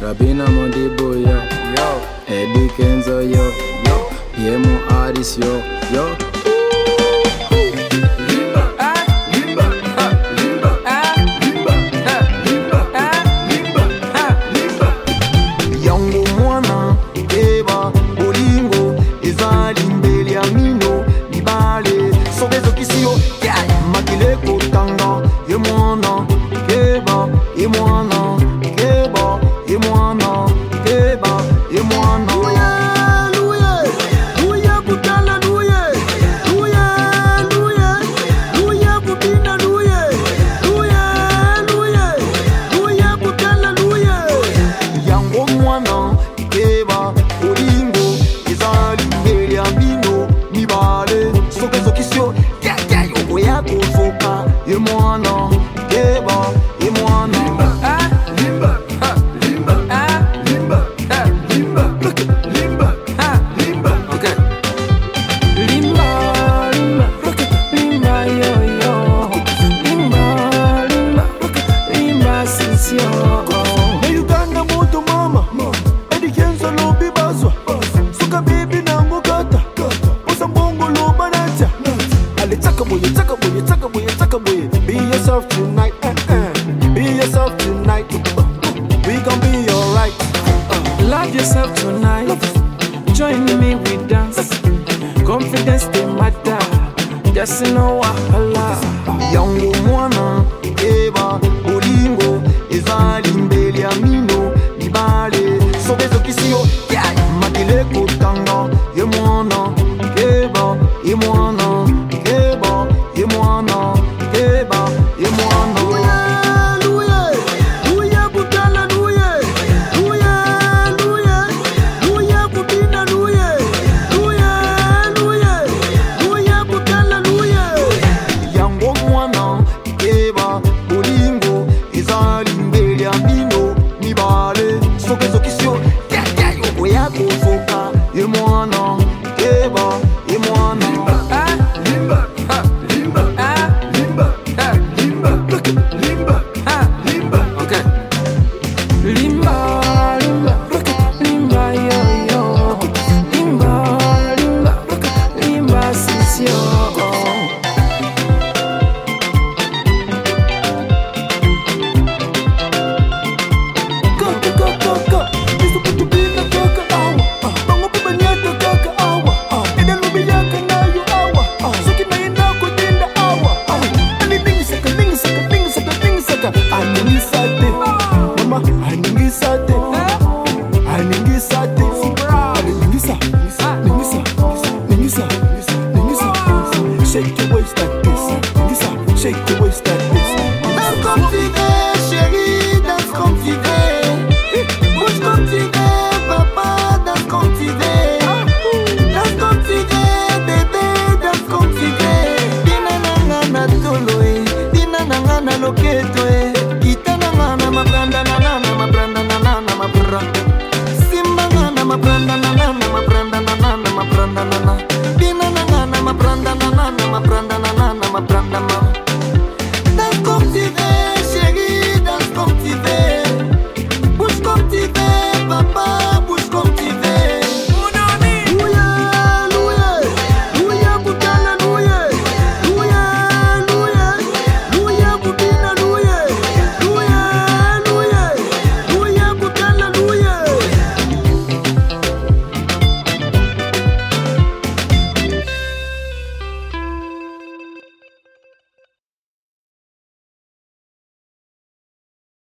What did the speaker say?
Rabina Modibo yo, Eddie Kenzo yo, Piemo Aris yo. Yango mwana, eba, bolingo, ezali mbele ya mino, libale, sobezo kisio, makile kotanga, ye mwana, eba, ye mwana, eba, ye mwana, eba, ye mwana. Be yourself tonight, be yourself tonight. We gon' be alright. Love yourself tonight. Join me, we dance. Confidence they matter. Just know wahala. Yango mwana, eba, bolingo, ezali